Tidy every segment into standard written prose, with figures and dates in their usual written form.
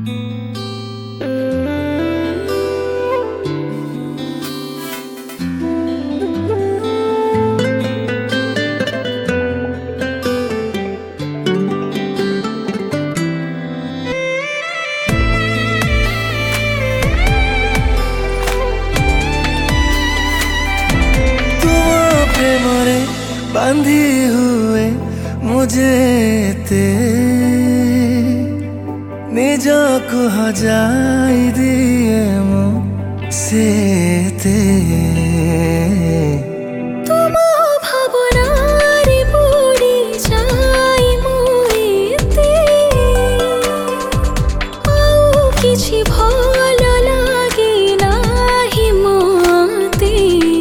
बांधी हुए मुझे ते निजको हजाई दिए मो से ते तुम भावनारे बुड़ी जाई मुइते आउ किछि भल लागे नाही मते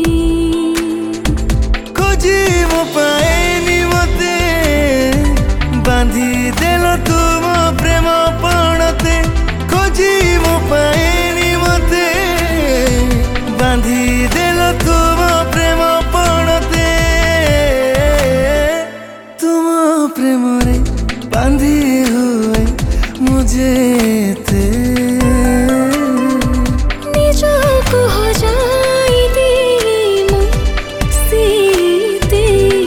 खोजी मो पाएनी मते बांधी देल तुम प्रेम पणते खोजी मो पाएनी मते बांधी देल तुम प्रेम पणते तुम प्रेम रे बांधी हुए मुझे ते निजको हजाई दिए मो सीते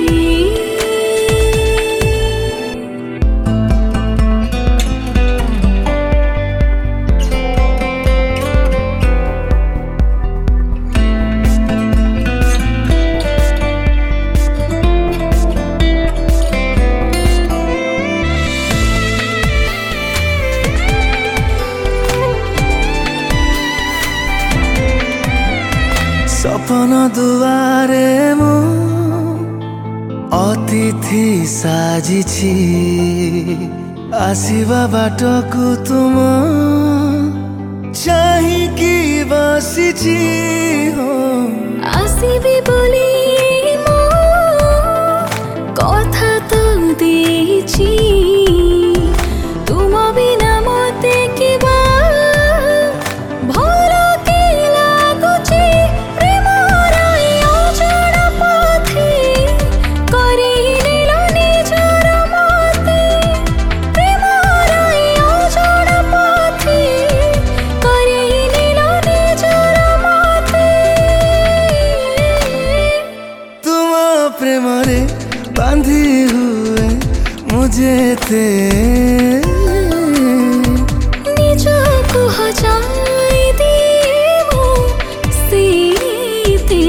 सपन दुआरे मु अतिथि साजिछि आसिबा बाटकु तुम चाहिकी बसिछि हो आसिबी बोली मो कथा तो देछि तुम बिना मते किबा भल के लागुछि प्रेमर अजण पथे करिनेलो निजर मते प्रेमर अजण पथे करिनेलो निजर मते तुम प्रेम रे बांधी हुए मुझे ते निजको हजाई दिए मो सीते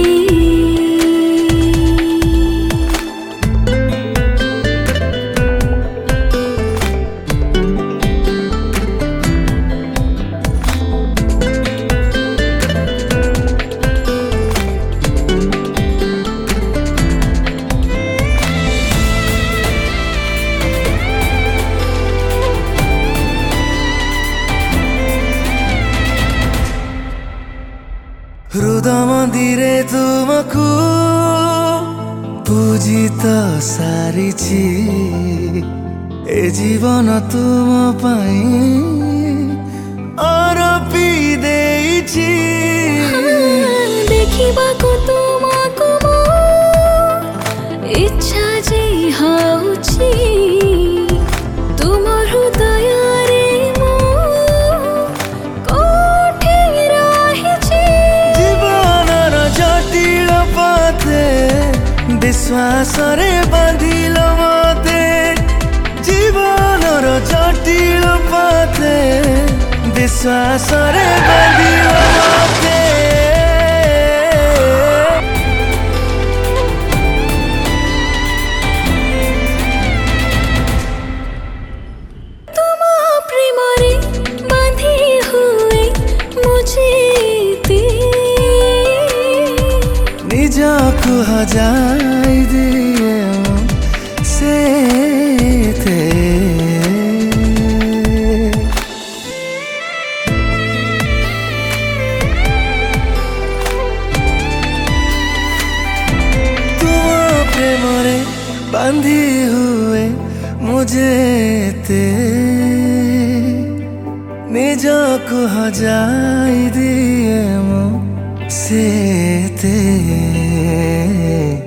हृदय मंदिरे तुमको पूजित सारिछि ए जीवन तुम पाई अरपी देइछि देखिबाको तुमको मो इच्छा जे हाउछि तुम हृदय रे मो कोठे रहिछि जीवनर जटिल पथे विश्वास रे बांधिल मते जीवनर जटिल पथे विश्वास रे बांधिल मते तुम प्रेम रे बांधी हुए मुझे ते निजको हजाई दिए से थे तुम प्रेम रे बांधी हुए मुझे ते निजको हजाई दिए मो से ते